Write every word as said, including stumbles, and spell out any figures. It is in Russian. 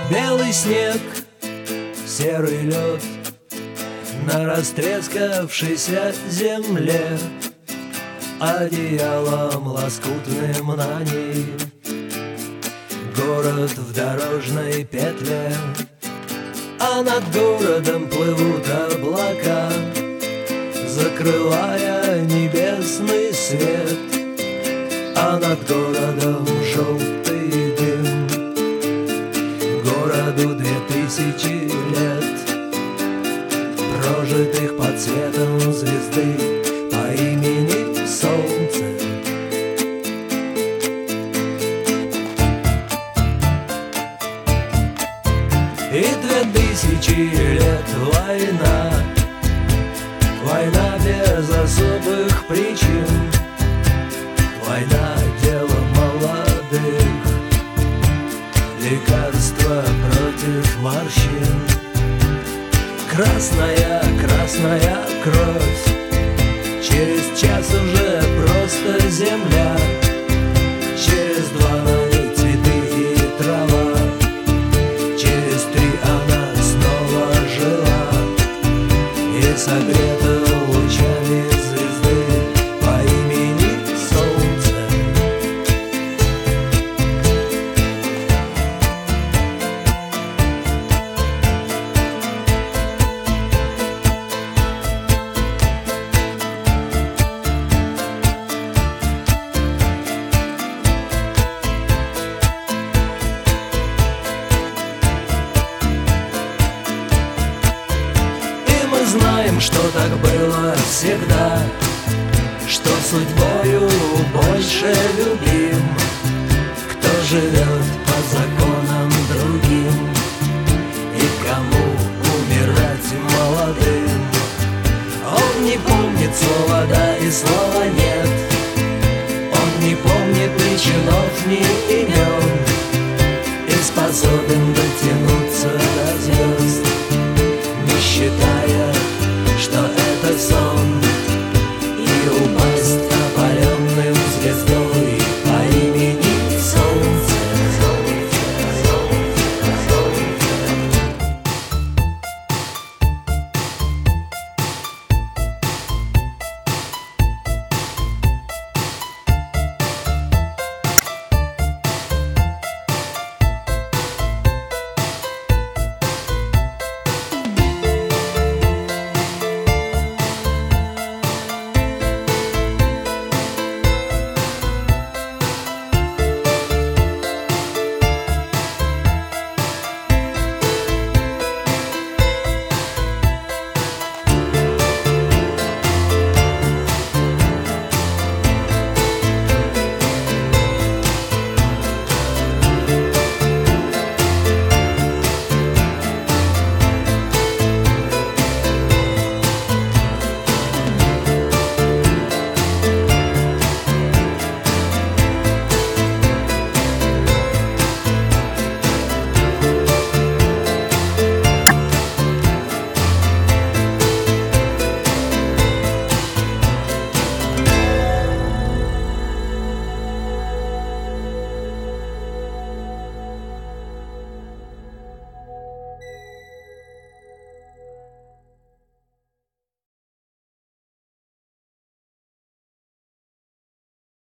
Белый снег, серый лед на растрескавшейся земле, одеялом лоскутным на ней город в дорожной петле. А над городом плывут облака, закрывая небесный свет. А над городом желтый дым, городу две тысячи лет, прожитых под светом звезды по имени Солнце. И две тысячи лет война, война без особых причин, война — дело молодых, лекарство против морщин. Красная, красная кровь, через час уже просто земля, через два на ней цветы и трава, через три она снова жила и согрета лучами звезды по имени Солнце. Знаем, что так было всегда, что судьбою больше любим, кто живет по законам другим и кому умирать молодым. Он не помнит слова «да» и слова «нет», он не помнит ни чинов, ни имен.